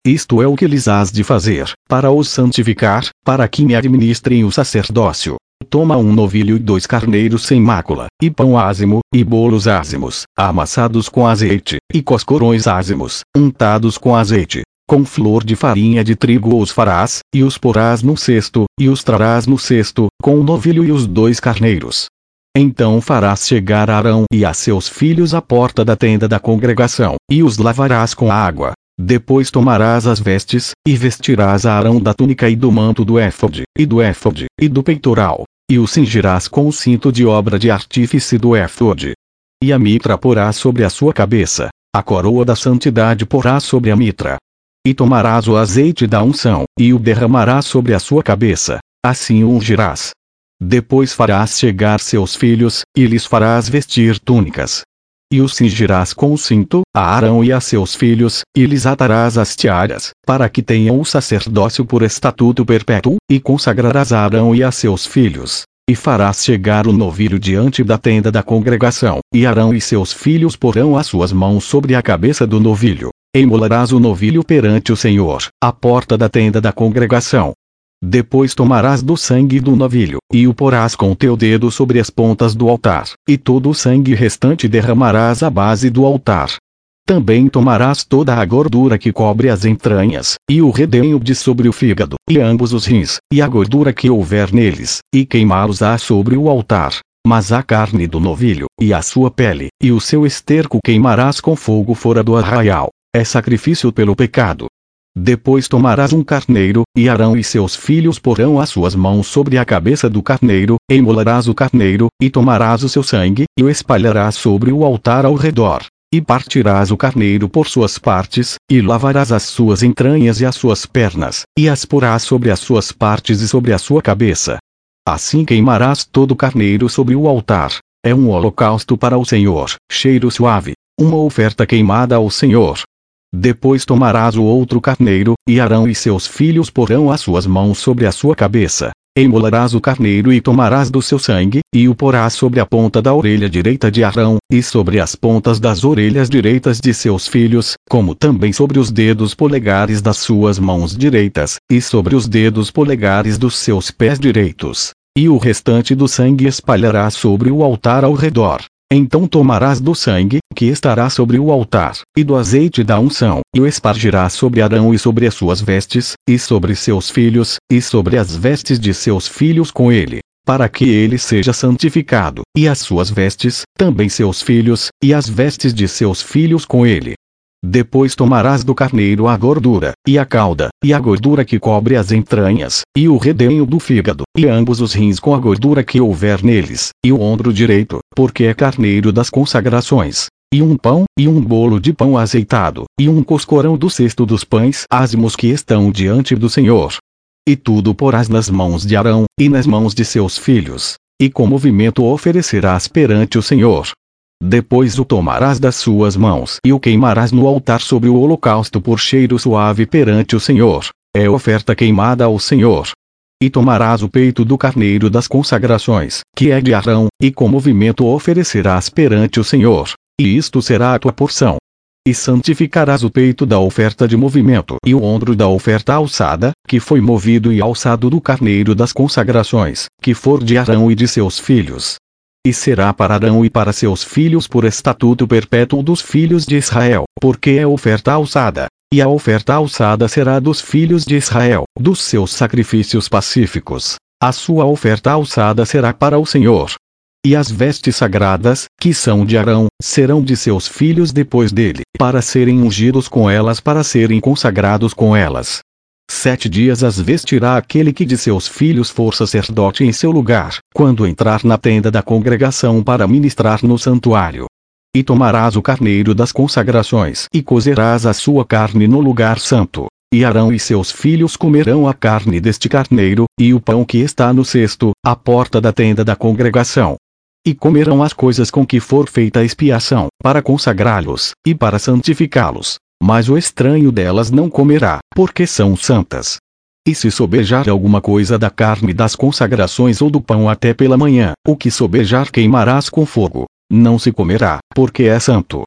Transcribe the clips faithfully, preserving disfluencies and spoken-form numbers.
Isto é o que lhes hás de fazer, para os santificar, para que me administrem o sacerdócio. Toma um novilho e dois carneiros sem mácula, e pão ázimo, e bolos ázimos, amassados com azeite, e coscorões ázimos, untados com azeite. Com flor de farinha de trigo os farás, e os porás num cesto, e os trarás no cesto, com o novilho e os dois carneiros. Então farás chegar a Arão e a seus filhos à porta da tenda da congregação, e os lavarás com água. Depois tomarás as vestes, e vestirás a Arão da túnica e do manto do éfode, e do éfode, e do peitoral, e o cingirás com o cinto de obra de artífice do éfode. E a mitra porás sobre a sua cabeça, a coroa da santidade porás sobre a mitra. E tomarás o azeite da unção, e o derramarás sobre a sua cabeça, assim o ungirás. Depois farás chegar seus filhos, e lhes farás vestir túnicas. E os cingirás com o cinto, a Arão e a seus filhos, e lhes atarás as tiaras, para que tenham o sacerdócio por estatuto perpétuo, e consagrarás a Arão e a seus filhos. E farás chegar o novilho diante da tenda da congregação, e Arão e seus filhos porão as suas mãos sobre a cabeça do novilho. Imolarás o novilho perante o Senhor, à porta da tenda da congregação. Depois tomarás do sangue do novilho, e o porás com o teu dedo sobre as pontas do altar, e todo o sangue restante derramarás à base do altar. Também tomarás toda a gordura que cobre as entranhas, e o redenho de sobre o fígado, e ambos os rins, e a gordura que houver neles, e queimá-los-á sobre o altar. Mas a carne do novilho, e a sua pele, e o seu esterco queimarás com fogo fora do arraial. É sacrifício pelo pecado. Depois tomarás um carneiro, e Arão e seus filhos porão as suas mãos sobre a cabeça do carneiro, imolarás o carneiro, e tomarás o seu sangue, e o espalharás sobre o altar ao redor. E partirás o carneiro por suas partes, e lavarás as suas entranhas e as suas pernas, e as porás sobre as suas partes e sobre a sua cabeça. Assim queimarás todo o carneiro sobre o altar. É um holocausto para o Senhor, cheiro suave, uma oferta queimada ao Senhor. Depois tomarás o outro carneiro, e Arão e seus filhos porão as suas mãos sobre a sua cabeça. Imolarás o carneiro e tomarás do seu sangue, e o porás sobre a ponta da orelha direita de Arão, e sobre as pontas das orelhas direitas de seus filhos, como também sobre os dedos polegares das suas mãos direitas, e sobre os dedos polegares dos seus pés direitos. E o restante do sangue espalharás sobre o altar ao redor. Então tomarás do sangue, que estará sobre o altar, e do azeite da unção, e o espargirás sobre Arão e sobre as suas vestes, e sobre seus filhos, e sobre as vestes de seus filhos com ele, para que ele seja santificado, e as suas vestes, também seus filhos, e as vestes de seus filhos com ele. Depois tomarás do carneiro a gordura, e a cauda, e a gordura que cobre as entranhas, e o redenho do fígado, e ambos os rins com a gordura que houver neles, e o ombro direito, porque é carneiro das consagrações, e um pão, e um bolo de pão azeitado, e um coscorão do cesto dos pães ázimos que estão diante do Senhor. E tudo porás nas mãos de Arão, e nas mãos de seus filhos, e com movimento oferecerás perante o Senhor. Depois o tomarás das suas mãos e o queimarás no altar sobre o holocausto por cheiro suave perante o Senhor. É oferta queimada ao Senhor. E tomarás o peito do carneiro das consagrações, que é de Arão, e com movimento oferecerás perante o Senhor. E isto será a tua porção. E santificarás o peito da oferta de movimento e o ombro da oferta alçada, que foi movido e alçado do carneiro das consagrações, que for de Arão e de seus filhos. E será para Arão e para seus filhos por estatuto perpétuo dos filhos de Israel, porque é oferta alçada. E a oferta alçada será dos filhos de Israel, dos seus sacrifícios pacíficos. A sua oferta alçada será para o Senhor. E as vestes sagradas, que são de Arão, serão de seus filhos depois dele, para serem ungidos com elas, para serem consagrados com elas. Sete dias as vestirá aquele que de seus filhos for sacerdote em seu lugar, quando entrar na tenda da congregação para ministrar no santuário. E tomarás o carneiro das consagrações e cozerás a sua carne no lugar santo. E Arão e seus filhos comerão a carne deste carneiro, e o pão que está no cesto, à porta da tenda da congregação. E comerão as coisas com que for feita a expiação, para consagrá-los, e para santificá-los. Mas o estranho delas não comerá, porque são santas. E se sobejar alguma coisa da carne das consagrações ou do pão até pela manhã, o que sobejar queimarás com fogo. Não se comerá, porque é santo.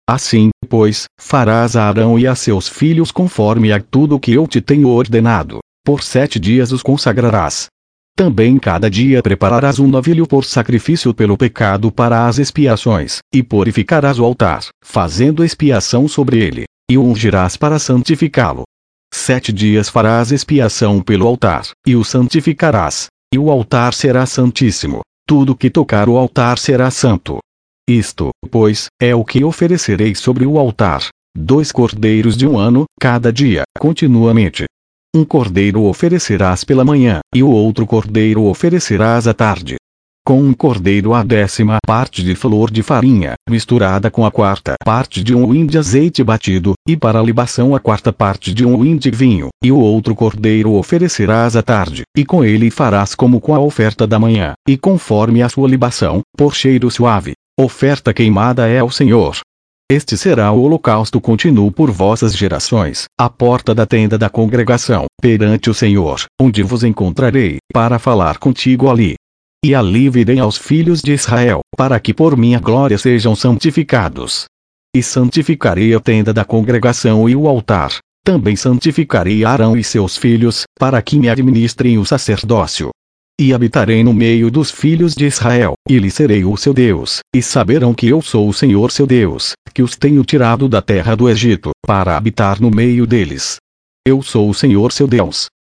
Assim, pois, farás a Arão e a seus filhos conforme a tudo o que eu te tenho ordenado. Por sete dias os consagrarás. Também cada dia prepararás um novilho por sacrifício pelo pecado para as expiações, e purificarás o altar, fazendo expiação sobre ele, e o ungirás para santificá-lo. Sete dias farás expiação pelo altar, e o santificarás, e o altar será santíssimo. Tudo que tocar o altar será santo. Isto, pois, é o que oferecerei sobre o altar: dois cordeiros de um ano, cada dia, continuamente. Um cordeiro oferecerás pela manhã, e o outro cordeiro oferecerás à tarde. Com um cordeiro a décima parte de flor de farinha, misturada com a quarta parte de um hin de azeite batido, e para a libação a quarta parte de um hin de vinho, e o outro cordeiro oferecerás à tarde, e com ele farás como com a oferta da manhã, e conforme a sua libação, por cheiro suave. Oferta queimada é ao Senhor. Este será o holocausto contínuo por vossas gerações, à porta da tenda da congregação, perante o Senhor, onde vos encontrarei, para falar contigo ali. E ali virei aos filhos de Israel, para que por minha glória sejam santificados. E santificarei a tenda da congregação e o altar. Também santificarei Arão e seus filhos, para que me administrem o sacerdócio. E habitarei no meio dos filhos de Israel, e lhes serei o seu Deus, e saberão que eu sou o Senhor seu Deus, que os tenho tirado da terra do Egito, para habitar no meio deles. Eu sou o Senhor seu Deus.